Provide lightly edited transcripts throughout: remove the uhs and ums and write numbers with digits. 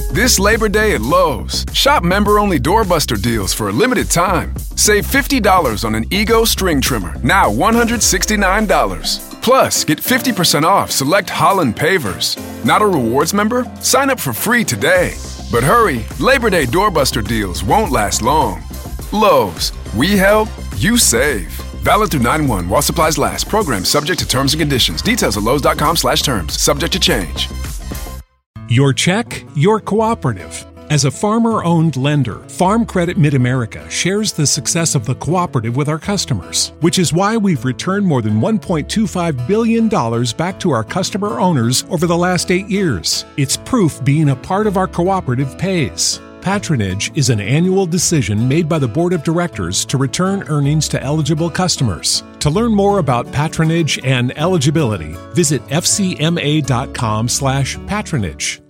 This Labor Day at Lowe's, shop member-only doorbuster deals for a limited time. Save $50 on an Ego string trimmer, now $169. Plus, get 50% off select Holland pavers. Not a rewards member? Sign up for free today. But hurry, Labor Day doorbuster deals won't last long. Lowe's, we help, you save. Valid through 9/1 while supplies last. Program subject to terms and conditions. Details at lowes.com/terms. Subject to change. Your check, your cooperative. As a farmer-owned lender, Farm Credit Mid-America shares the success of the cooperative with our customers, which is why we've returned more than $1.25 billion back to our customer owners over the last 8 years. It's proof being a part of our cooperative pays. Patronage is an annual decision made by the Board of Directors to return earnings to eligible customers. To learn more about patronage and eligibility, visit fcma.com/patronage.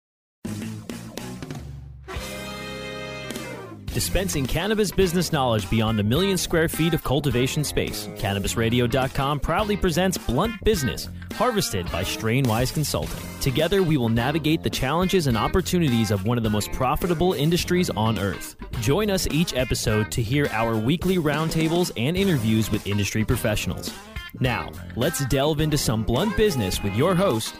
Dispensing cannabis business knowledge beyond a million square feet of cultivation space, CannabisRadio.com proudly presents Blunt Business, harvested by Strainwise Consulting. Together, we will navigate the challenges and opportunities of one of the most profitable industries on earth. Join us each episode to hear our weekly roundtables and interviews with industry professionals. Now, let's delve into some blunt business with your host.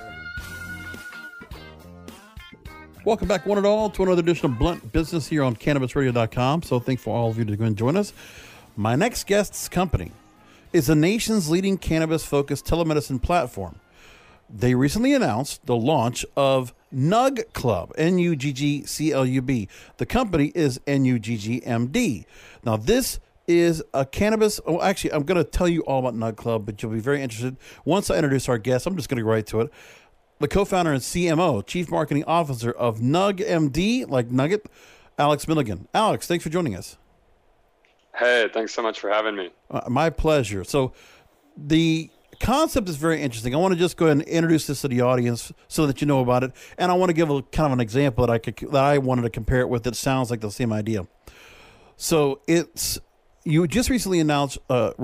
Welcome back, one and all, to another edition of Blunt Business here on CannabisRadio.com. So thankful all of you to go and join us. My next guest's company is the nation's leading cannabis-focused telemedicine platform. They recently announced the launch of Nug Club, Nuggclub. The company is NUGGMD. Now, this is a cannabis. Oh, actually, I'm going to tell you all about Nug Club, but you'll be very interested. Once I introduce our guest, I'm just going to go right to it. The co-founder and CMO, Chief Marketing Officer of NUGMD, like Nugget, Alex Milligan. Alex, thanks for joining us. Hey, thanks so much for having me. My pleasure. So the concept is very interesting. I want to just go ahead and introduce this to the audience so that you know about it. And I want to give a kind of an example that I wanted to compare it with that sounds like the same idea. So you just recently launched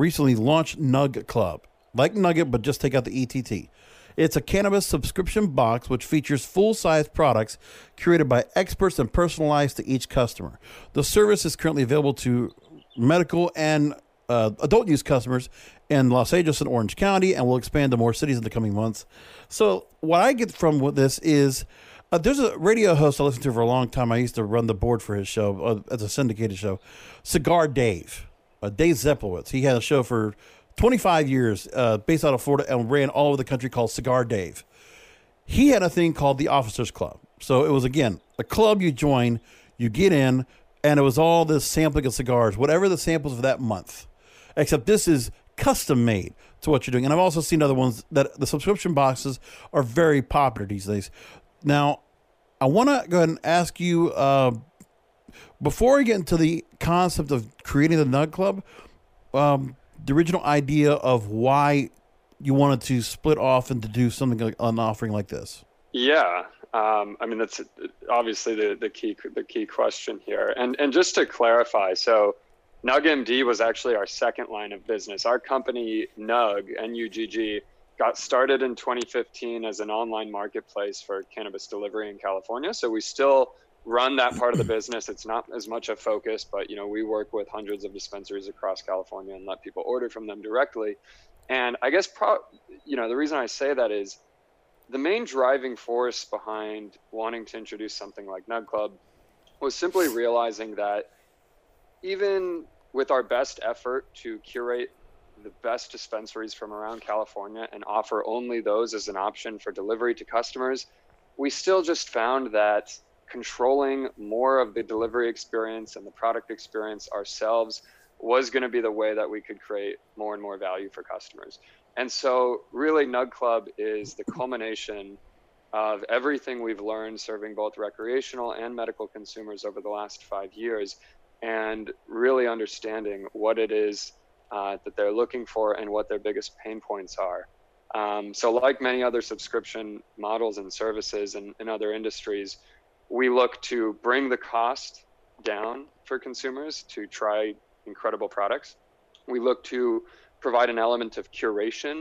Nug Club, like Nugget, but just take out the ETT. It's a cannabis subscription box which features full-size products curated by experts and personalized to each customer. The service is currently available to medical and adult use customers in Los Angeles and Orange County, and will expand to more cities in the coming months. So what I get from this is there's a radio host I listened to for a long time. I used to run the board for his show as a syndicated show, Cigar Dave, Dave Zeplowitz. He had a show for 25 years, based out of Florida, and ran all over the country, called Cigar Dave. He had a thing called the Officers Club. So it was, again, a club you join, you get in, and it was all this sampling of cigars, whatever the samples of that month. Except this is custom made to what you're doing. And I've also seen other ones that the subscription boxes are very popular these days. Now, I want to go ahead and ask you, before we get into the concept of creating the Nug Club, the original idea of why you wanted to split off and to do something like an offering like this. Yeah. I mean, that's obviously the key question here. And just to clarify, so NUGMD was actually our second line of business. Our company, Nug, N-U-G-G, got started in 2015 as an online marketplace for cannabis delivery in California. So we still run that part of the business. It's not as much a focus, but we work with hundreds of dispensaries across California and let people order from them directly. And I guess the reason I say that is the main driving force behind wanting to introduce something like Nug Club was simply realizing that even with our best effort to curate the best dispensaries from around California and offer only those as an option for delivery to customers, we still just found that controlling more of the delivery experience and the product experience ourselves was going to be the way that we could create more and more value for customers. And so really Nug Club is the culmination of everything we've learned serving both recreational and medical consumers over the last 5 years, and really understanding what it is that they're looking for and what their biggest pain points are. So like many other subscription models and services in other industries, we look to bring the cost down for consumers to try incredible products. We look to provide an element of curation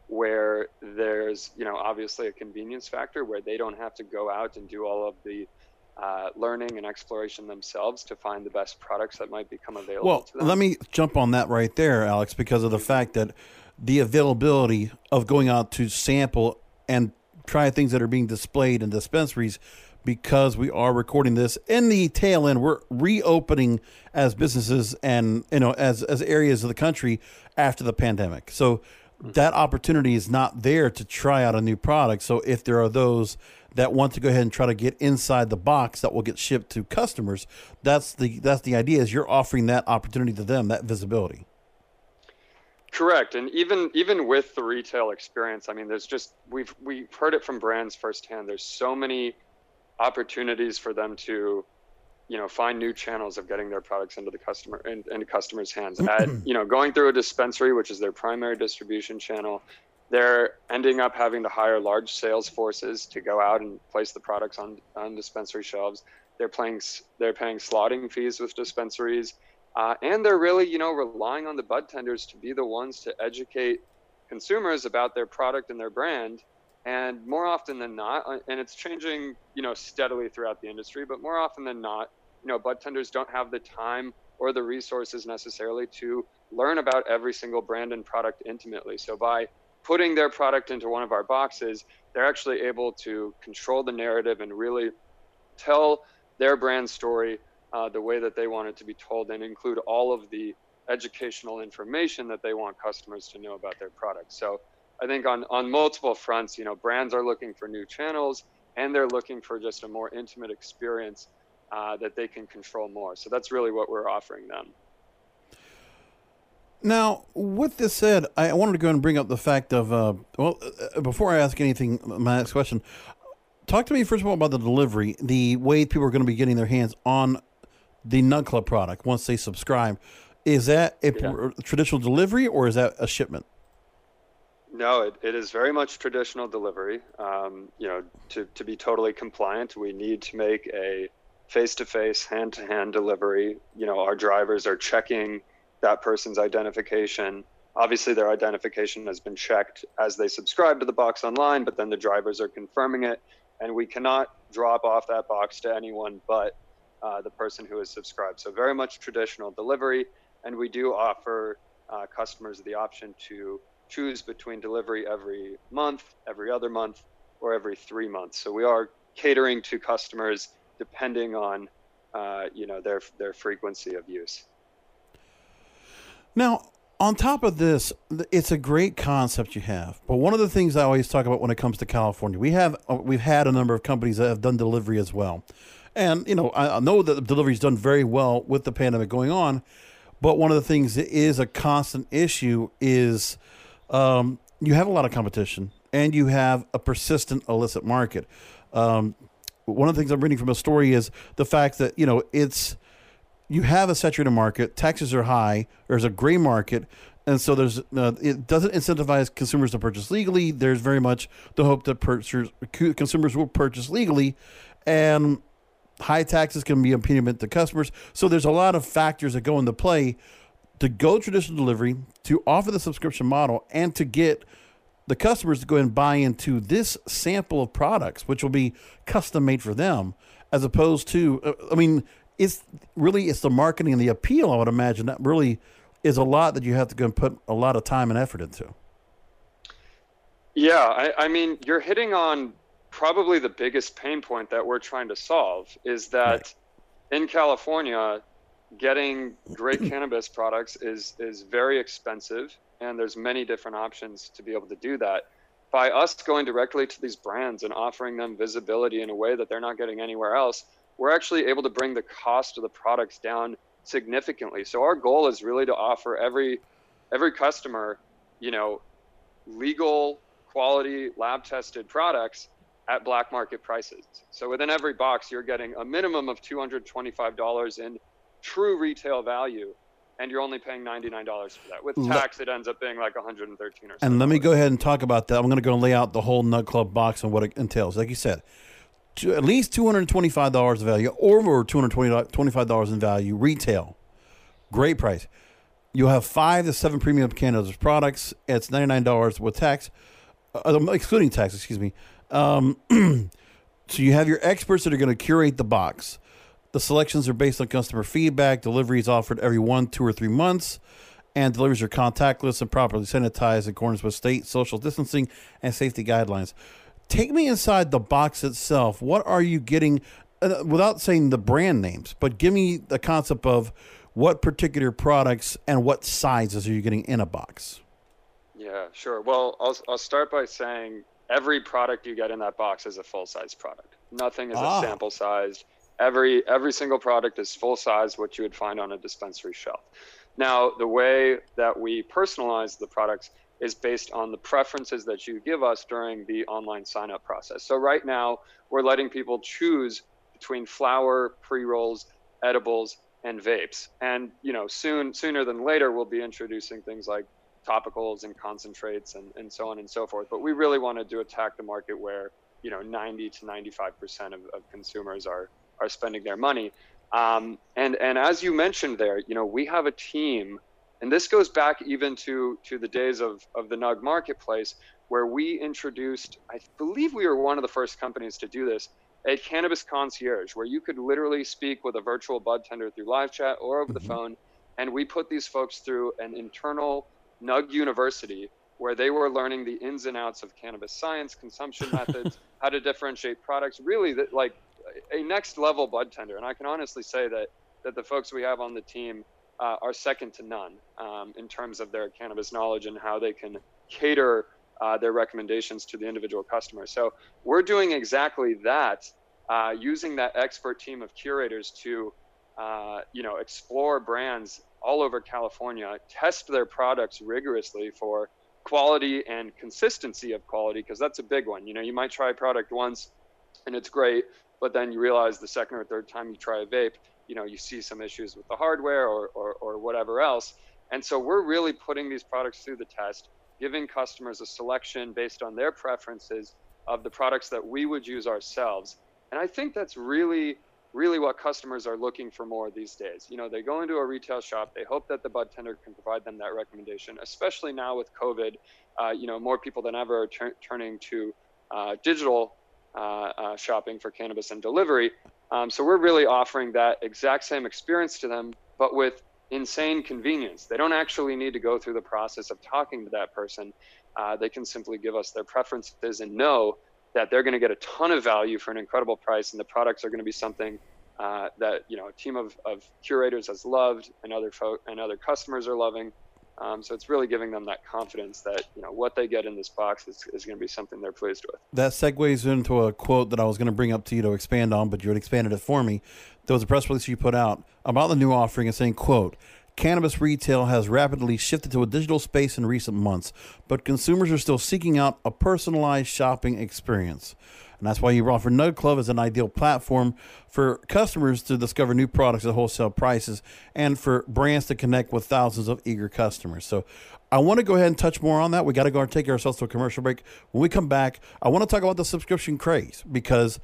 where there's, obviously a convenience factor where they don't have to go out and do all of the learning and exploration themselves to find the best products that might become available to them. Let me jump on that right there, Alex, because of the fact that the availability of going out to sample and try things that are being displayed in dispensaries, because we are recording this in the tail end, we're reopening as businesses and, as areas of the country after the pandemic. So that opportunity is not there to try out a new product. So if there are those that want to go ahead and try to get inside the box that will get shipped to customers, that's the idea, is you're offering that opportunity to them, that visibility. Correct. And even with the retail experience, I mean, there's just, we've heard it from brands firsthand. There's so many opportunities for them to, find new channels of getting their products into the customer into customers' hands. Going through a dispensary, which is their primary distribution channel, they're ending up having to hire large sales forces to go out and place the products on dispensary shelves. They're paying slotting fees with dispensaries. And they're really, relying on the bud tenders to be the ones to educate consumers about their product and their brand. And more often than not, and it's changing, steadily throughout the industry, but more often than not, bud tenders don't have the time or the resources necessarily to learn about every single brand and product intimately. So by putting their product into one of our boxes, they're actually able to control the narrative and really tell their brand story the way that they want it to be told, and include all of the educational information that they want customers to know about their products. So I think on multiple fronts, brands are looking for new channels, and they're looking for just a more intimate experience that they can control more. So that's really what we're offering them. Now, with this said, I wanted to go and bring up the fact of, before I ask anything, my next question, talk to me first of all about the delivery, the way people are going to be getting their hands on the Nug Club product once they subscribe. Is that a traditional delivery, or is that a shipment? No, it is very much traditional delivery. To be totally compliant, we need to make a face-to-face, hand-to-hand delivery. Our drivers are checking that person's identification. Obviously, their identification has been checked as they subscribe to the box online, but then the drivers are confirming it, and we cannot drop off that box to anyone but the person who is subscribed. So very much traditional delivery, and we do offer customers the option to choose between delivery every month, every other month, or every 3 months. So we are catering to customers depending on their frequency of use. Now, on top of this, it's a great concept you have. But one of the things I always talk about when it comes to California, we've had a number of companies that have done delivery as well. And, I know that the delivery's done very well with the pandemic going on. But one of the things that is a constant issue is you have a lot of competition, and you have a persistent illicit market. One of the things I'm reading from a story is the fact that, you have a saturated market, taxes are high, there's a gray market, and so there's it doesn't incentivize consumers to purchase legally. There's very much the hope that consumers will purchase legally, and high taxes can be impediment to customers. So there's a lot of factors that go into play to go traditional delivery, to offer the subscription model, and to get the customers to go and buy into this sample of products, which will be custom made for them, as opposed to, it's the marketing and the appeal, I would imagine, that really is a lot that you have to go and put a lot of time and effort into. Yeah, you're hitting on probably the biggest pain point that we're trying to solve, is that in California, getting great cannabis products is very expensive, and there's many different options to be able to do that. By us going directly to these brands and offering them visibility in a way that they're not getting anywhere else, we're actually able to bring the cost of the products down significantly. So our goal is really to offer every customer, legal, quality, lab-tested products at black market prices. So within every box, you're getting a minimum of $225 in true retail value, and you're only paying $99 for that. With tax, it ends up being like $113 or so. And let me go ahead and talk about that. I'm going to go and lay out the whole Nug Club box and what it entails. Like you said, at least $225 of value, over $225 in value, retail. Great price. You'll have 5 to 7 premium cannabis products. It's $99 with tax, excluding tax, excuse me. So you have your experts that are going to curate the box. The selections are based on customer feedback. Delivery is offered every 1, 2, or 3 months. And deliveries are contactless and properly sanitized in accordance with state social distancing and safety guidelines. Take me inside the box itself. What are you getting, without saying the brand names, but give me the concept of what particular products and what sizes are you getting in a box? Yeah, sure. Well, I'll start by saying every product you get in that box is a full-size product. Nothing is a sample-sized. Every single product is full-size, what you would find on a dispensary shelf. Now, the way that we personalize the products is based on the preferences that you give us during the online sign-up process. So right now, we're letting people choose between flower, pre-rolls, edibles, and vapes. And, sooner than later, we'll be introducing things like topicals and concentrates and so on and so forth. But we really wanted to attack the market where, 90 to 95% of consumers are spending their money. And as you mentioned there, we have a team, and this goes back even to the days of the Nug Marketplace, where we introduced, I believe we were one of the first companies to do this, a cannabis concierge, where you could literally speak with a virtual bud tender through live chat or over the phone. And we put these folks through an internal Nug University where they were learning the ins and outs of cannabis science, consumption methods, how to differentiate products, really like a next level bud tender. And I can honestly say that the folks we have on the team are second to none in terms of their cannabis knowledge and how they can cater their recommendations to the individual customer. So we're doing exactly that, using that expert team of curators to, explore brands all over California, test their products rigorously for quality and consistency of quality, because that's a big one. You might try a product once and it's great, but then you realize the second or third time you try a vape, you see some issues with the hardware or whatever else. And so we're really putting these products through the test, giving customers a selection based on their preferences of the products that we would use ourselves. And I think that's really, really what customers are looking for more these days. They go into a retail shop, they hope that the bud tender can provide them that recommendation, especially now with COVID. More people than ever are turning to digital shopping for cannabis and delivery. So we're really offering that exact same experience to them, but with insane convenience. They don't actually need to go through the process of talking to that person. They can simply give us their preferences and know that they're going to get a ton of value for an incredible price, and the products are going to be something that a team of curators has loved, and other customers are loving. So it's really giving them that confidence that what they get in this box is going to be something they're pleased with. That segues into a quote that I was going to bring up to you to expand on, but you had expanded it for me. There was a press release you put out about the new offering and saying, quote, "Cannabis retail has rapidly shifted to a digital space in recent months, but consumers are still seeking out a personalized shopping experience. And that's why you offer Nug Club as an ideal platform for customers to discover new products at wholesale prices and for brands to connect with thousands of eager customers." So I want to go ahead and touch more on that. We got to go and take ourselves to a commercial break. When we come back, I want to talk about the subscription craze, because,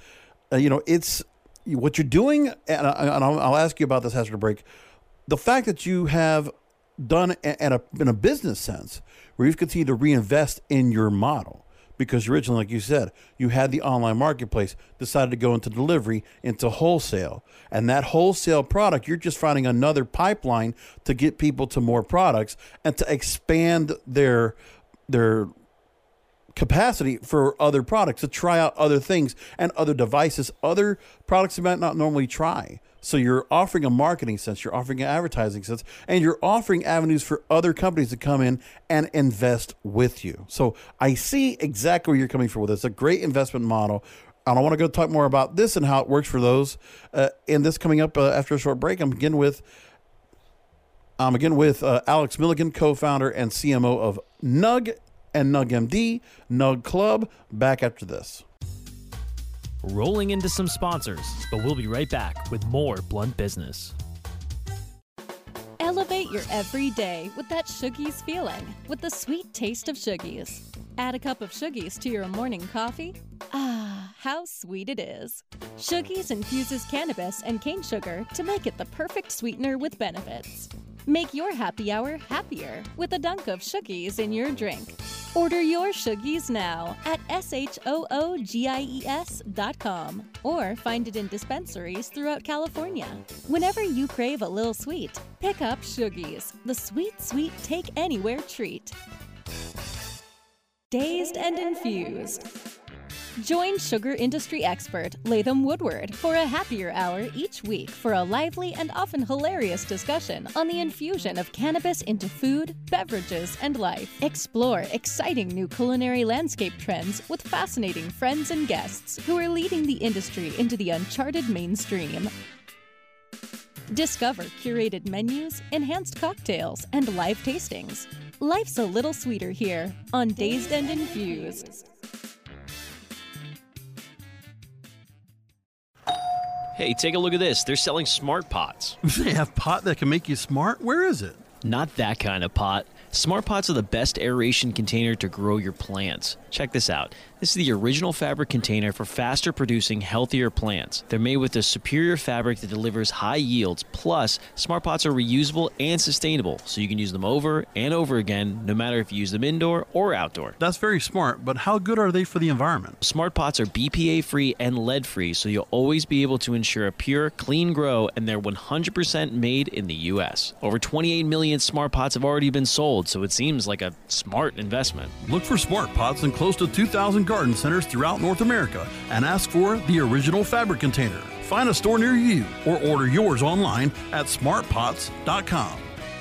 it's what you're doing. And I'll ask you about this after the break. The fact that you have done in a business sense, where you've continued to reinvest in your model, because originally, like you said, you had the online marketplace, decided to go into delivery, into wholesale. And that wholesale product, you're just finding another pipeline to get people to more products and to expand their capacity for other products, to try out other things and other devices, other products you might not normally try. So you're offering a marketing sense, you're offering an advertising sense, and you're offering avenues for other companies to come in and invest with you. So I see exactly where you're coming from with this. It's a great investment model. And I want to go talk more about this and how it works for those. And this coming up after a short break. I'm again with Alex Milligan, co-founder and CMO of Nug and NugMD, Nug Club. Back after this. Rolling into some sponsors, but we'll be right back with more Blunt Business. Elevate your everyday with that Shoogies feeling, with the sweet taste of Shoogies. Add a cup of Shoogies to your morning coffee. Ah, how sweet it is. Shoogies infuses cannabis and cane sugar to make it the perfect sweetener with benefits. Make your happy hour happier with a dunk of Shoogies in your drink. Order your Shoogies now at SHOOGIES.com or find it in dispensaries throughout California. Whenever you crave a little sweet, pick up Shoogies, the sweet, sweet take anywhere treat. Dazed and Infused. Join sugar industry expert Latham Woodward for a happier hour each week for a lively and often hilarious discussion on the infusion of cannabis into food, beverages, and life. Explore exciting new culinary landscape trends with fascinating friends and guests who are leading the industry into the uncharted mainstream. Discover curated menus, enhanced cocktails, and live tastings. Life's a little sweeter here on Dazed and Infused. Hey, take a look at this. They're selling smart pots. They have pot that can make you smart? Where is it? Not that kind of pot. Smart pots are the best aeration container to grow your plants. Check this out. This is the original fabric container for faster producing, healthier plants. They're made with a superior fabric that delivers high yields. Plus, smart pots are reusable and sustainable, so you can use them over and over again, no matter if you use them indoor or outdoor. That's very smart, but how good are they for the environment? Smart pots are BPA-free and lead-free, so you'll always be able to ensure a pure, clean grow, and they're 100% made in the U.S. Over 28 million smart pots have already been sold, so it seems like a smart investment. Look for smart pots in close to 2,000 garden centers throughout North America and ask for the original fabric container. Find a store near you or order yours online at smartpots.com.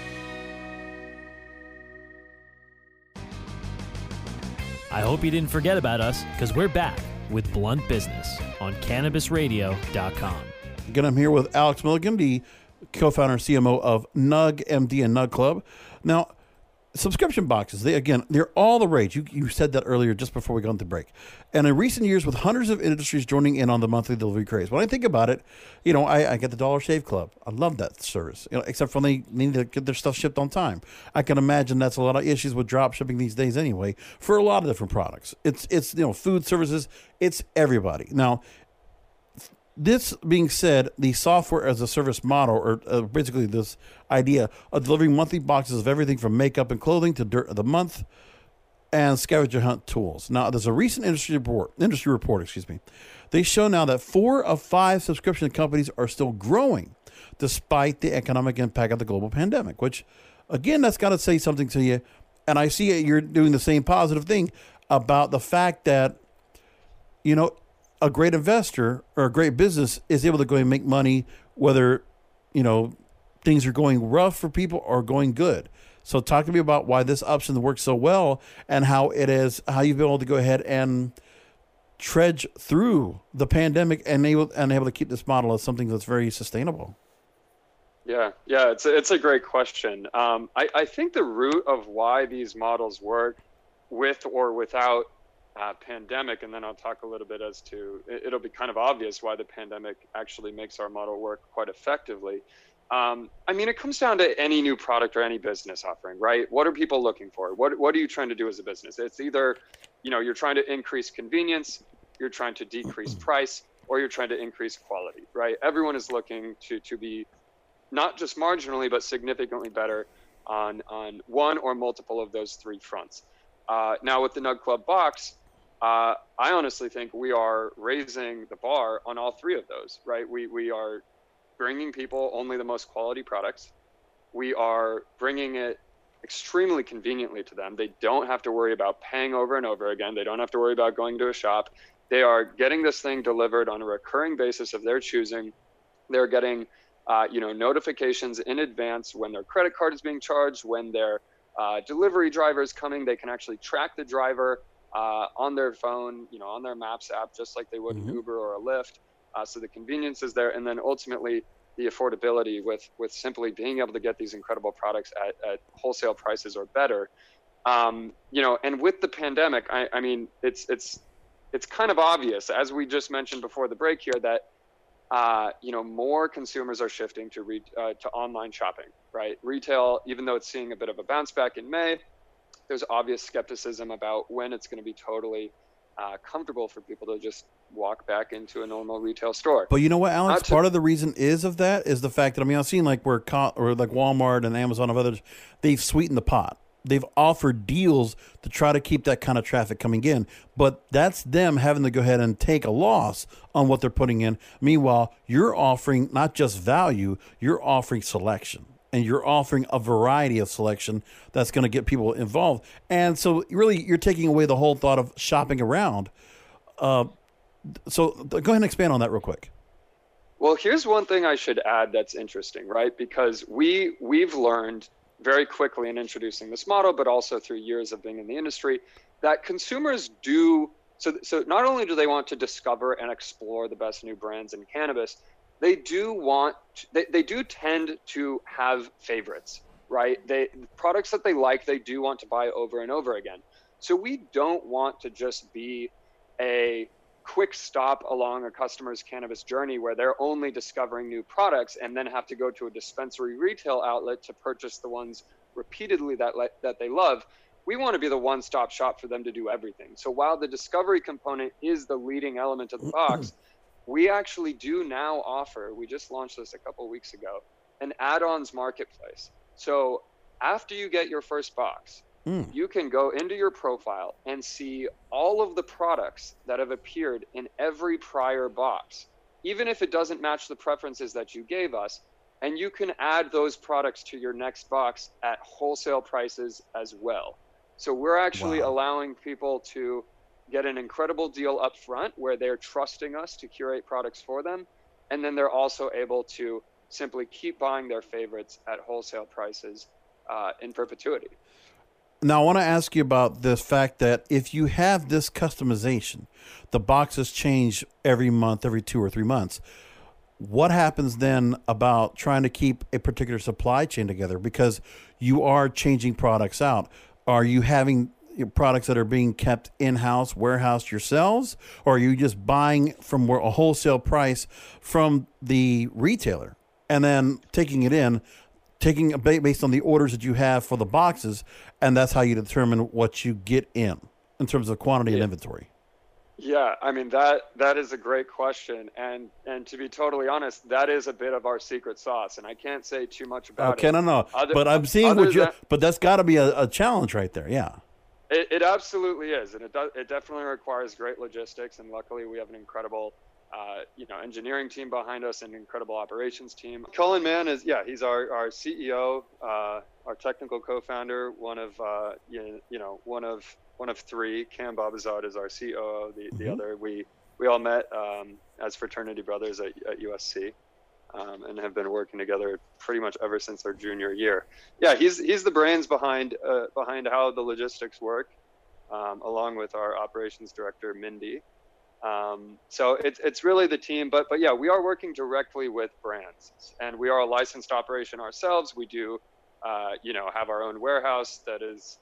I hope you didn't forget about us, because we're back with Blunt Business on CannabisRadio.com. Again, I'm here with Alex Milligan, the co-founder and CMO of Nug MD and Nug Club. Now, subscription boxes, they're all the rage. You said that earlier just before we got into break. And in recent years, with hundreds of industries joining in on the monthly delivery craze, when I think about it, I get the Dollar Shave Club. I love that service, except for when they need to get their stuff shipped on time. I can imagine that's a lot of issues with drop shipping these days anyway for a lot of different products. It's food services, it's everybody. Now, this being said, the software as a service model, or basically this idea of delivering monthly boxes of everything from makeup and clothing to dirt of the month and scavenger hunt tools. Now, there's a recent industry report, They show now that 4 of 5 subscription companies are still growing despite the economic impact of the global pandemic, which, again, that's got to say something to you. And I see you're doing the same positive thing about the fact that, a great investor or a great business is able to go and make money whether, things are going rough for people or going good. So talk to me about why this option works so well and how you've been able to go ahead and trudge through the pandemic and able to keep this model as something that's very sustainable. Yeah, it's a great question. I think the root of why these models work with or without pandemic, and then I'll talk a little bit as to, it'll be kind of obvious why the pandemic actually makes our model work quite effectively. It comes down to any new product or any business offering, right? What are people looking for? What are you trying to do as a business? It's either, you're trying to increase convenience, you're trying to decrease price, or you're trying to increase quality, right? Everyone is looking to be not just marginally, but significantly better on one or multiple of those 3 fronts. Now with the Nug Club box, I honestly think we are raising the bar on all 3 of those, right? We are bringing people only the most quality products. We are bringing it extremely conveniently to them. They don't have to worry about paying over and over again. They don't have to worry about going to a shop. They are getting this thing delivered on a recurring basis of their choosing. They're getting, notifications in advance when their credit card is being charged, when their delivery driver is coming. They can actually track the driver on their phone, on their Maps app, just like they would an Uber or a Lyft. So the convenience is there. And then ultimately the affordability with simply being able to get these incredible products at wholesale prices or better. And with the pandemic, it's kind of obvious, as we just mentioned before the break here, that more consumers are shifting to online shopping, right? Retail, even though it's seeing a bit of a bounce back in May, there's obvious skepticism about when it's going to be totally comfortable for people to just walk back into a normal retail store. But you know what, Alex? Part of the reason is the fact that, I mean, I've seen like like Walmart and Amazon and others, they've sweetened the pot. They've offered deals to try to keep that kind of traffic coming in, but that's them having to go ahead and take a loss on what they're putting in. Meanwhile, you're offering not just value, you're offering selection, and you're offering a variety of selection that's going to get people involved. And so really you're taking away the whole thought of shopping around. So go ahead and expand on that real quick. Well, here's one thing I should add that's interesting, right? Because we've learned very quickly in introducing this model, but also through years of being in the industry, that consumers do, so not only do they want to discover and explore the best new brands in cannabis, they do tend to have favorites, right? Products that they like, they do want to buy over and over again. So we don't want to just be a quick stop along a customer's cannabis journey where they're only discovering new products and then have to go to a dispensary retail outlet to purchase the ones repeatedly that they love. We want to be the one-stop shop for them to do everything. So while the discovery component is the leading element of the box, we actually do now offer, we just launched this a couple of weeks ago, an add-ons marketplace. So after you get your first box, you can go into your profile and see all of the products that have appeared in every prior box, even if it doesn't match the preferences that you gave us. And you can add those products to your next box at wholesale prices as well. So we're actually allowing people to get an incredible deal up front where they're trusting us to curate products for them. And then they're also able to simply keep buying their favorites at wholesale prices in perpetuity. Now, I want to ask you about the fact that if you have this customization, the boxes change every month, every 2 or 3 months. What happens then about trying to keep a particular supply chain together? Because you are changing products out. Are you having products that are being kept in-house, warehoused yourselves? Or are you just buying from a wholesale price from the retailer and then taking it in, based on the orders that you have for the boxes, and that's how you determine what you get in terms of quantity and inventory? Yeah, I mean, that is a great question. And to be totally honest, that is a bit of our secret sauce, and I can't say too much about it. Okay, no. But I'm seeing but that's got to be a challenge right there, yeah. It absolutely is, and it definitely requires great logistics, and luckily we have an incredible engineering team behind us, and incredible operations team. Cullen Mann he's our CEO, our technical co-founder, one of three. Cam Babazard is our COO. The other, we all met as fraternity brothers at USC, and have been working together pretty much ever since our junior year. Yeah, he's the brains behind how the logistics work, along with our operations director Mindy. So it's really the team, but yeah, we are working directly with brands, and we are a licensed operation ourselves. We do, have our own warehouse that is,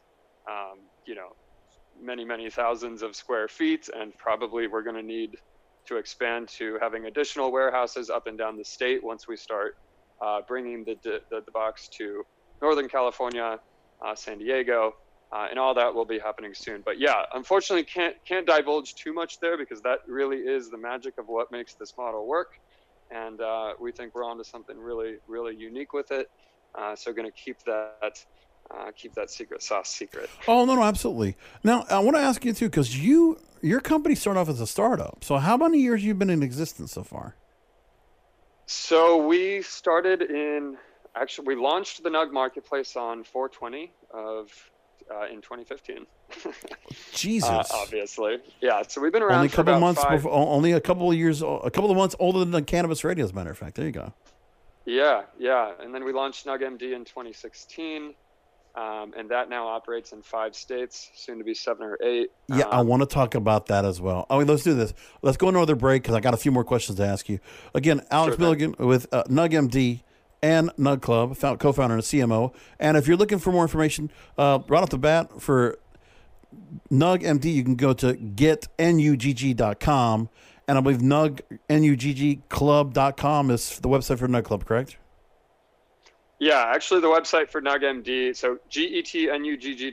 many thousands of square feet, and probably we're going to need to expand to having additional warehouses up and down the state once we start bringing the box to Northern California, San Diego. And all that will be happening soon. But yeah, unfortunately can't divulge too much there, because that really is the magic of what makes this model work. And we think we're onto something really, really unique with it. So going to keep that secret sauce secret. Oh, no, absolutely. Now, I want to ask you too, because your company started off as a startup. So how many years have you been in existence so far? So we started we launched the Nug Marketplace on 4/20 in 2015. Jesus. Obviously. Yeah. So we've been around only a couple of months older than Cannabis Radio, as a matter of fact. There you go. Yeah. And then we launched NugMD in 2016. And that now operates in 5 states, soon to be 7 or 8. Yeah, I want to talk about that as well. Let's do this. Let's go another break, because I got a few more questions to ask you. Again, Alex Milligan with NugMD and Nug Club, co-founder and CMO. And if you're looking for more information, right off the bat, for NugMD, you can go to getnugg.com. And I believe nuggclub.com is the website for Nug Club, correct? Yeah, actually the website for NugMD, so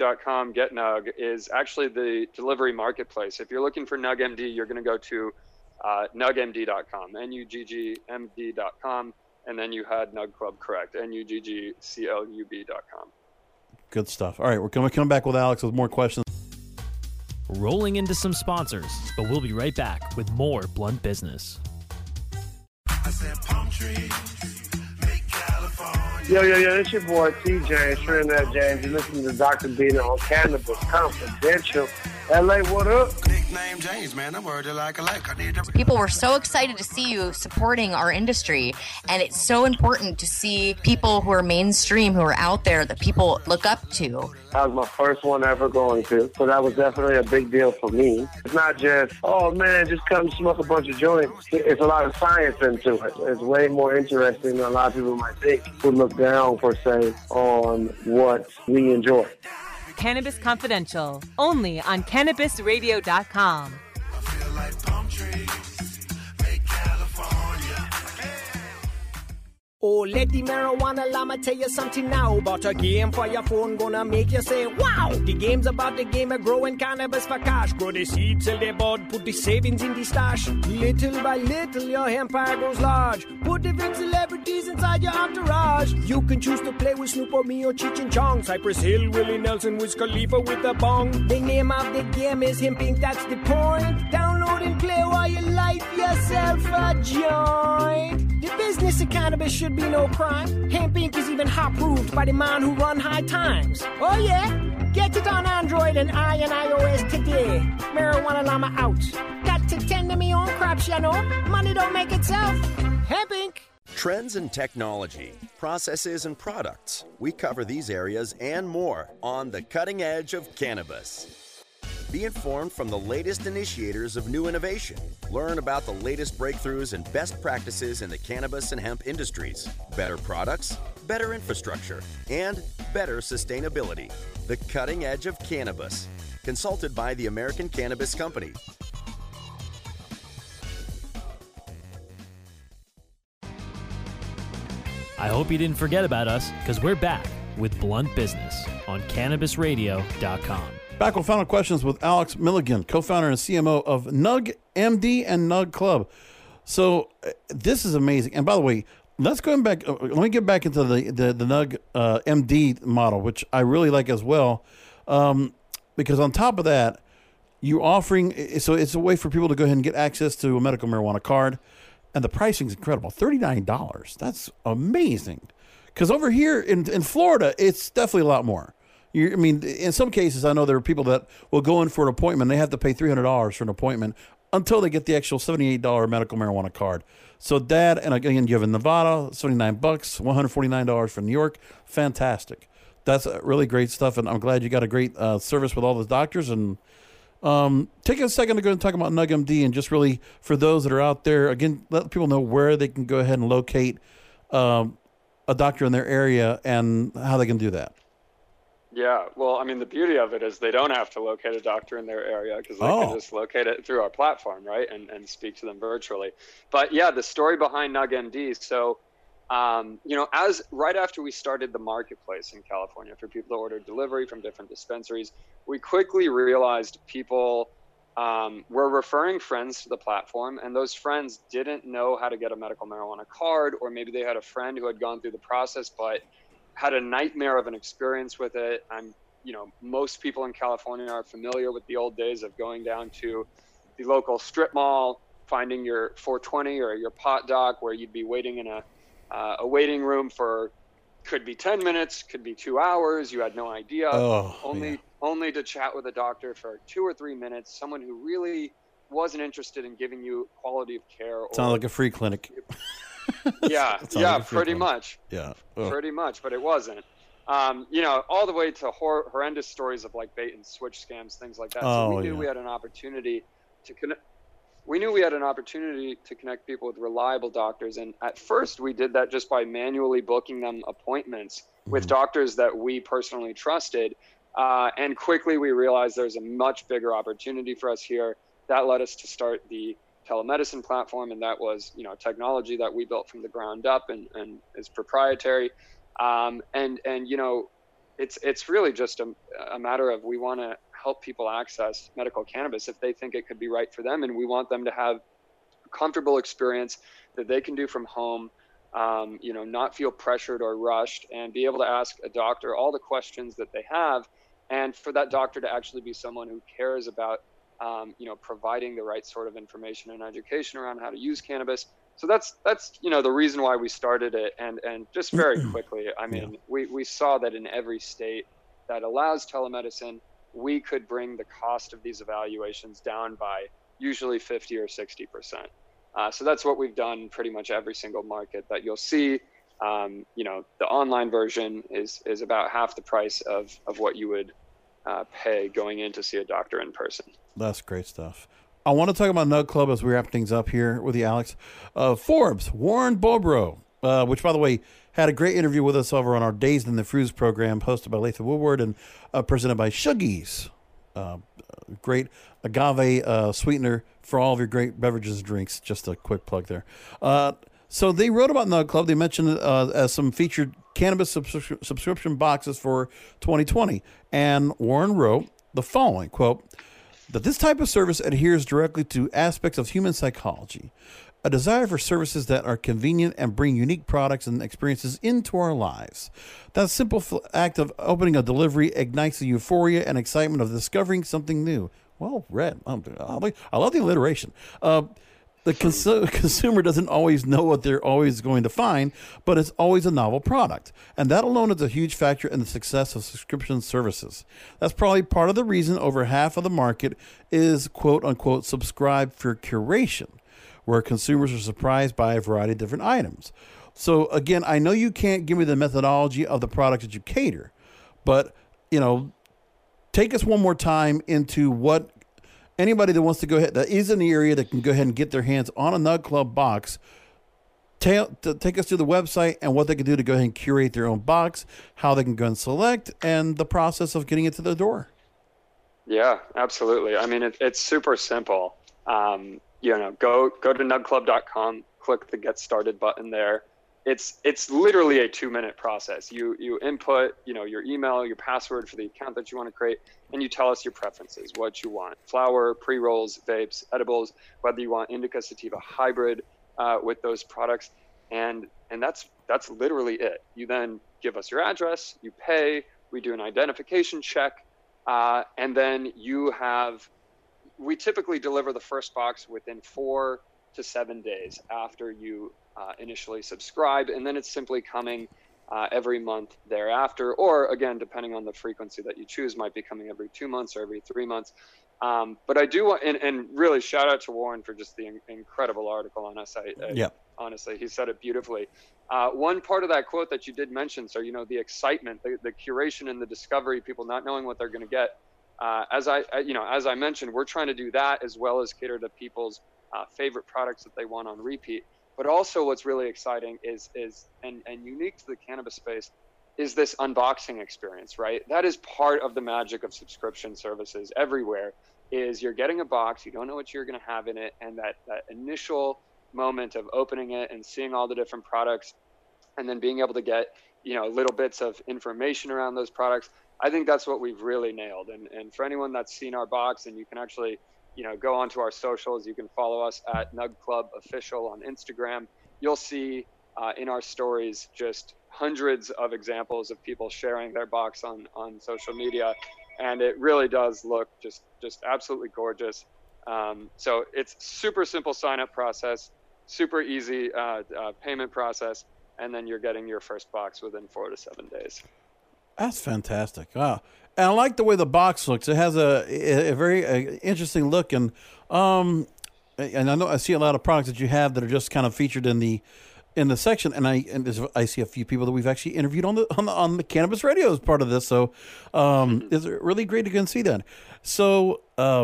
getnugg.com, GetNug, is actually the delivery marketplace. If you're looking for NugMD, you're going to go to NUGMD.com, NUGGMD.com, and then you had Nug Club correct, NUGGCLUB.com. Good stuff. All right, we're going to come back with Alex with more questions. Rolling into some sponsors, but we'll be right back with more Blunt Business. I said palm trees, make California. Yo, it's your boy TJ, Trinidad James. You're listening to Dr. Bina on Cannabis Confidential. LA, what up? Nickname James, man. I'm worried like a lake. I need to... People were so excited to see you supporting our industry, and it's so important to see people who are mainstream, who are out there, that people look up to. That was my first one ever going to, so that was definitely a big deal for me. It's not just, oh man, just come smoke a bunch of joints. It's a lot of science into it. It's way more interesting than a lot of people might think who look down, per se, on what we enjoy. Cannabis Confidential, only on CannabisRadio.com. I feel like palm trees, make California. Oh, let the marijuana llama tell you something now about a game for your phone gonna make you say, wow! The game's about the game of growing cannabis for cash. Grow the seed, sell the bud, put the savings in the stash. Little by little, your empire grows large. Put different celebrities inside your entourage. You can choose to play with Snoop or me or Cheech and Chong, Cypress Hill, Willie Nelson, Wiz Khalifa with a bong. The name of the game is Hemp Inc., that's the point. Download and play while you light yourself a joint. The business of cannabis should be no crime. Hemp Inc. is even hot-proved by the man who run High Times. Oh yeah? Get it on Android and iOS today. Marijuana Llama out. Got to tend to me own crops, you know. Money don't make itself. Hemp Inc. Trends in technology, processes, and products. We cover these areas and more on the cutting edge of cannabis. Be informed from the latest initiators of new innovation. Learn about the latest breakthroughs and best practices in the cannabis and hemp industries. Better products, better infrastructure, and better sustainability. The cutting edge of cannabis. Consulted by the American Cannabis Company. I hope you didn't forget about us, because we're back with Blunt Business on CannabisRadio.com. Back with final questions with Alex Milligan, co-founder and CMO of Nug MD and Nug Club. So this is amazing. And by the way, let's go back. Let me get back into the Nug MD model, which I really like as well, because on top of that, you're offering. So it's a way for people to go ahead and get access to a medical marijuana card, and the pricing is incredible. $39. That's amazing. Because over here in Florida, it's definitely a lot more. I mean, in some cases, I know there are people that will go in for an appointment. They have to pay $300 for an appointment until they get the actual $78 medical marijuana card. So that, and again, you have in Nevada, $79, $149 for New York. Fantastic. That's really great stuff, and I'm glad you got a great service with all the doctors. And take a second to go and talk about NugMD, and just really, for those that are out there, again, let people know where they can go ahead and locate a doctor in their area and how they can do that. Yeah, well, I mean, the beauty of it is they don't have to locate a doctor in their area, because they can just locate it through our platform, right, and speak to them virtually. But yeah, the story behind NugMD. So, as right after we started the marketplace in California for people to order delivery from different dispensaries, we quickly realized people were referring friends to the platform, and those friends didn't know how to get a medical marijuana card, or maybe they had a friend who had gone through the process but had a nightmare of an experience with it. Most people in California are familiar with the old days of going down to the local strip mall, finding your 420 or your pot doc, where you'd be waiting in a waiting room for, could be 10 minutes, could be 2 hours. You had no idea. Only to chat with a doctor for 2 or 3 minutes, someone who really wasn't interested in giving you quality of care. Sounds like a free clinic. Yeah, pretty much. Yeah, pretty much, but it wasn't. All the way to horrendous stories of like bait and switch scams, things like that. So we knew we had an opportunity to connect. We knew we had an opportunity to connect people with reliable doctors, and at first we did that just by manually booking them appointments with doctors that we personally trusted. And quickly we realized there's a much bigger opportunity for us here. That led us to start the telemedicine platform, and that was technology that we built from the ground up and is proprietary. It's really just a matter of, we want to help people access medical cannabis if they think it could be right for them, and we want them to have comfortable experience that they can do from home, not feel pressured or rushed, and be able to ask a doctor all the questions that they have, and for that doctor to actually be someone who cares about providing the right sort of information and education around how to use cannabis. So that's the reason why we started it. And just very quickly, I mean, we saw that in every state that allows telemedicine, we could bring the cost of these evaluations down by usually 50 or 60%. So that's what we've done in pretty much every single market that you'll see. The online version is about half the price of what you would pay going in to see a doctor in person. That's great stuff. I want to talk about Nug Club as we wrap things up here with you, Alex. Forbes, Warren Bobrow, which, by the way, had a great interview with us over on our Dazed and the Fuse program, hosted by Latham Woodward and presented by Shuggies. Great agave sweetener for all of your great beverages and drinks. Just a quick plug there. So they wrote about Nug Club. They mentioned as some featured cannabis subscription boxes for 2020. And Warren wrote the following, quote, that this type of service adheres directly to aspects of human psychology, a desire for services that are convenient and bring unique products and experiences into our lives. That simple act of opening a delivery ignites the euphoria and excitement of discovering something new. Well read. I love the alliteration. The consumer doesn't always know what they're always going to find, but it's always a novel product. And that alone is a huge factor in the success of subscription services. That's probably part of the reason over half of the market is quote unquote subscribed for curation, where consumers are surprised by a variety of different items. So again, I know you can't give me the methodology of the products that you cater, but take us one more time into what anybody that wants to go ahead, that is in the area that can go ahead and get their hands on a Nug Club box, take us to the website and what they can do to go ahead and curate their own box, how they can go and select, and the process of getting it to their door. Yeah, absolutely. I mean, it's super simple. Go to nugclub.com, click the Get Started button there. It's literally a 2-minute process. You input, your email, your password for the account that you want to create, and you tell us your preferences, what you want: flower, pre-rolls, vapes, edibles, whether you want indica sativa hybrid with those products, and that's literally it. You then give us your address, you pay, we do an identification check, and then we typically deliver the first box within 4 to 7 days after you initially subscribe, and then it's simply coming every month thereafter, or again, depending on the frequency that you choose, might be coming every 2 months or every 3 months. But I do want, and really shout out to Warren for just the incredible article on us. Honestly, he said it beautifully. One part of that quote that you did mention, so the excitement, the curation and the discovery, people not knowing what they're going to get. As I mentioned, we're trying to do that as well as cater to people's favorite products that they want on repeat. But also what's really exciting is and unique to the cannabis space is this unboxing experience, right? That is part of the magic of subscription services everywhere, is you're getting a box, you don't know what you're going to have in it, and that initial moment of opening it and seeing all the different products and then being able to get, little bits of information around those products. I think that's what we've really nailed. And for anyone that's seen our box, and you can actually go onto our socials. You can follow us at Nug Club Official on Instagram. You'll see in our stories just hundreds of examples of people sharing their box on social media, and it really does look just absolutely gorgeous. So it's super simple sign-up process, super easy payment process, and then you're getting your first box within 4 to 7 days. That's fantastic. Wow. And I like the way the box looks. It has a very interesting look. And I know I see a lot of products that you have that are just kind of featured in the section. And I see a few people that we've actually interviewed on the Cannabis Radio as part of this. So it's really great to go and see that. So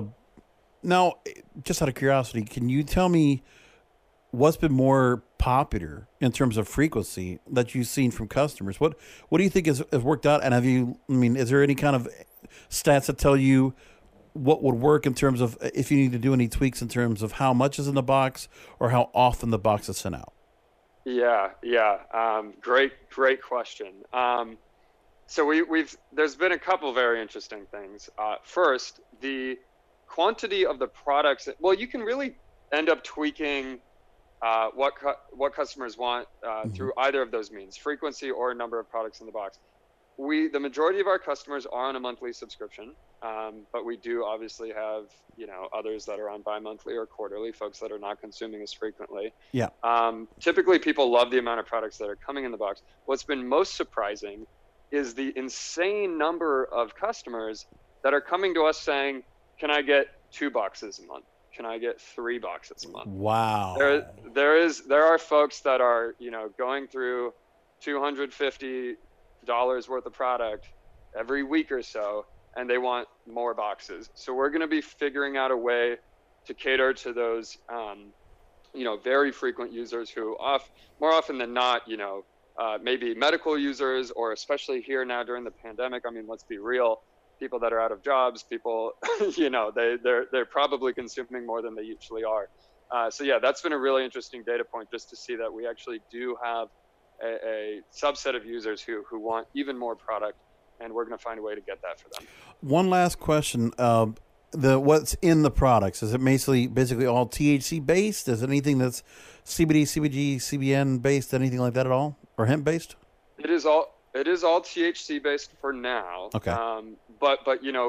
now, just out of curiosity, can you tell me what's been more popular in terms of frequency that you've seen from customers? What do you think has worked out? And is there any kind of stats that tell you what would work in terms of if you need to do any tweaks in terms of how much is in the box or how often the box is sent out? Yeah. Great question. So there's been a couple very interesting things. First, the quantity of the products. Well, you can really end up tweaking what customers want through either of those means, frequency or number of products in the box. The majority of our customers are on a monthly subscription, but we do obviously have, others that are on bi-monthly or quarterly, folks that are not consuming as frequently. Yeah. Typically, people love the amount of products that are coming in the box. What's been most surprising is the insane number of customers that are coming to us saying, can I get 2 boxes a month? Can I get 3 boxes a month? Wow. There are folks that are, going through $250 worth of product every week or so, and they want more boxes. So we're going to be figuring out a way to cater to those, very frequent users who more often than not, maybe medical users, or especially here now during the pandemic. I mean, let's be real. People that are out of jobs, people, they're probably consuming more than they usually are. So yeah, that's been a really interesting data point, just to see that we actually do have a subset of users who want even more product, and we're going to find a way to get that for them. One last question. What's in the products? Is it basically all THC based? Is it anything that's CBD, CBG, CBN based, anything like that at all? Or hemp based? It is all THC based for now. Okay. But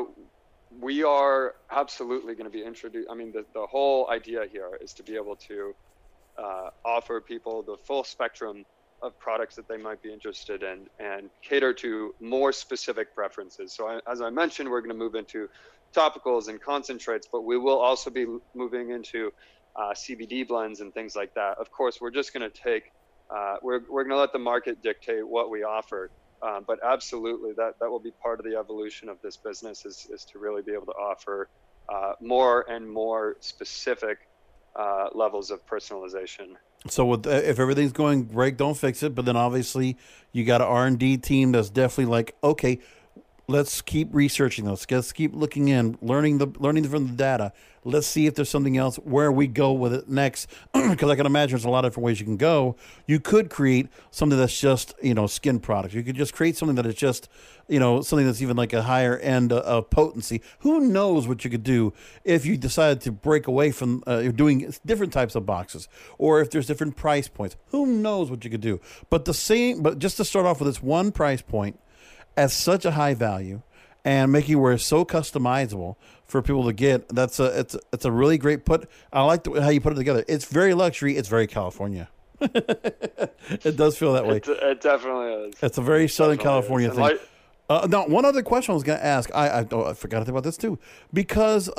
we are absolutely going to be introduced. I mean, the whole idea here is to be able to offer people the full spectrum of products that they might be interested in and cater to more specific preferences. So as I mentioned, we're going to move into topicals and concentrates, but we will also be moving into CBD blends and things like that. Of course, we're just going to take, we're going to let the market dictate what we offer. But absolutely, that will be part of the evolution of this business is to really be able to offer more and more specific levels of personalization. So if everything's going great, don't fix it. But then obviously you got an R&D team that's definitely like, okay, let's keep researching those. Let's keep looking in, learning from the data. Let's see if there's something else where we go with it next. Because I can imagine there's a lot of different ways you can go. You could create something that's just, skin products. You could just create something that is just, something that's even like a higher end of potency. Who knows what you could do if you decided to break away from doing different types of boxes, or if there's different price points. Who knows what you could do? But just to start off with this one price point at such a high value, and making it where it's so customizable for people to get, it's a really great put. I like how you put it together. It's very luxury. It's very California. It does feel that way. It definitely is. It's a very Southern California thing. Now, one other question I was going to ask. I forgot to think about this too, because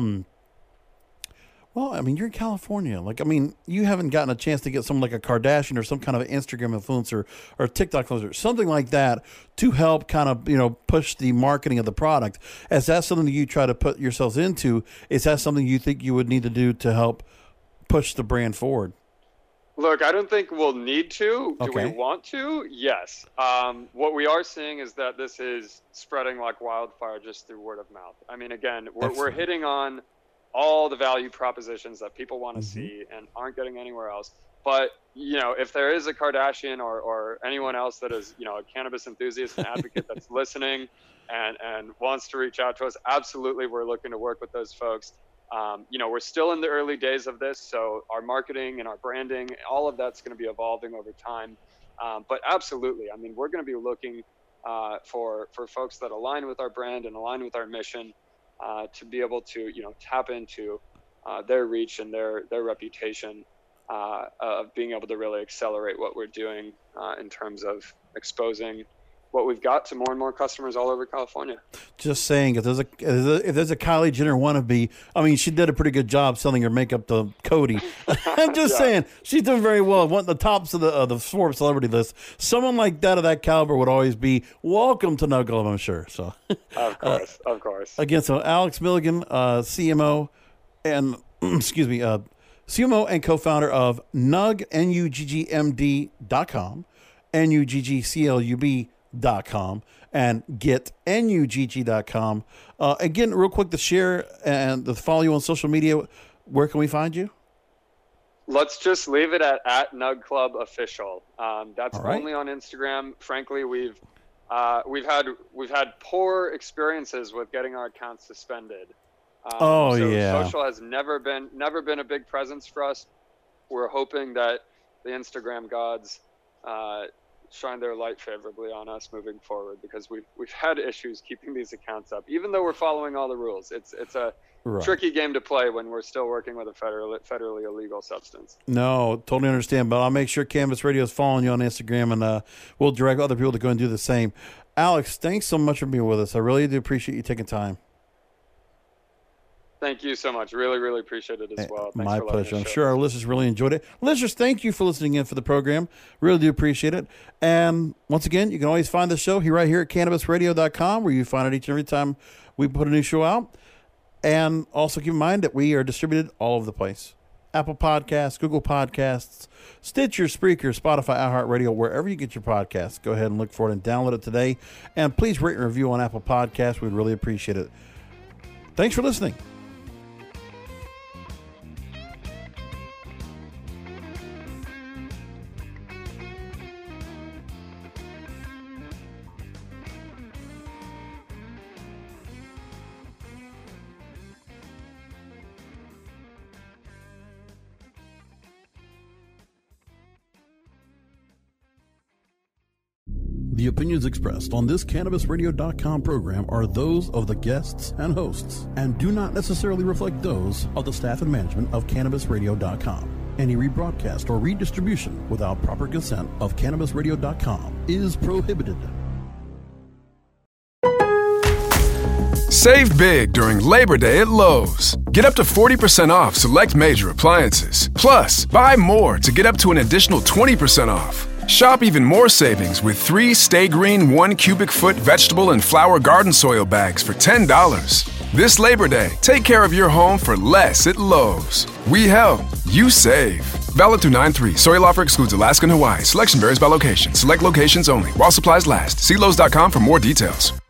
you're in California. You haven't gotten a chance to get someone like a Kardashian or some kind of Instagram influencer or TikTok influencer, something like that, to help kind of, push the marketing of the product. Is that something that you try to put yourselves into? Is that something you think you would need to do to help push the brand forward? Look, I don't think we'll need to. Do Okay. we want to? Yes. What we are seeing is that this is spreading like wildfire just through word of mouth. I mean, again, we're hitting on all the value propositions that people want to see and aren't getting anywhere else. But, if there is a Kardashian or anyone else that is, a cannabis enthusiast and advocate that's listening and wants to reach out to us, absolutely, we're looking to work with those folks. We're still in the early days of this, so our marketing and our branding, all of that's going to be evolving over time. But absolutely, I mean, we're going to be looking for folks that align with our brand and align with our mission, to be able to, tap into their reach and their reputation of being able to really accelerate what we're doing in terms of exposing what we've got to more and more customers all over California. Just saying, if there's a Kylie Jenner wannabe, I mean, she did a pretty good job selling her makeup to Cody. I'm just saying, she's doing very well. One of the tops of the Forbes celebrity list. Someone like that of that caliber would always be welcome to Nug Club, I'm sure. So, of course. Again, so Alex Milligan, CMO, and CMO and co-founder of Nug, NUGGMD.com, NUGGCLUB.com, and getnugg.com. Again, real quick, to share and to follow you on social media, where can we find you? Let's just leave it at Nug Club Official. That's All right. only on Instagram. Frankly, we've had poor experiences with getting our accounts suspended. Social has never been a big presence for us. We're hoping that the Instagram gods shine their light favorably on us moving forward, because we've had issues keeping these accounts up, even though we're following all the rules. It's a tricky game to play when we're still working with a federally illegal substance. No, totally understand. But I'll make sure Cannabis Radio is following you on Instagram, and we'll direct other people to go and do the same. Alex, thanks so much for being with us. I really do appreciate you taking time. Thank you so much. Really, really appreciate it as well. Thanks My for pleasure. I'm us sure our listeners really enjoyed it. Listeners, thank you for listening in for the program. Really do appreciate it. And once again, you can always find the show right here at CannabisRadio.com, where you find it each and every time we put a new show out. And also keep in mind that we are distributed all over the place. Apple Podcasts, Google Podcasts, Stitcher, Spreaker, Spotify, iHeartRadio, wherever you get your podcasts. Go ahead and look for it and download it today. And please rate and review on Apple Podcasts. We'd really appreciate it. Thanks for listening. The opinions expressed on this CannabisRadio.com program are those of the guests and hosts and do not necessarily reflect those of the staff and management of CannabisRadio.com. Any rebroadcast or redistribution without proper consent of CannabisRadio.com is prohibited. Save big during Labor Day at Lowe's. Get up to 40% off select major appliances. Plus, buy more to get up to an additional 20% off. Shop even more savings with 3 Stay Green 1 cubic foot vegetable and flower garden soil bags for $10. This Labor Day, take care of your home for less at Lowe's. We help, you save. Valid through 9/3. Soil offer excludes Alaska and Hawaii. Selection varies by location. Select locations only. While supplies last. See Lowe's.com for more details.